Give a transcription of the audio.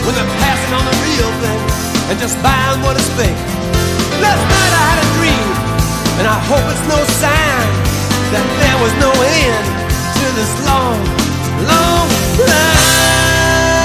when they're passing on the real thing and just buying what is fake. Last night I had a dream, and I hope it's no sign that there was no end to this long, long life.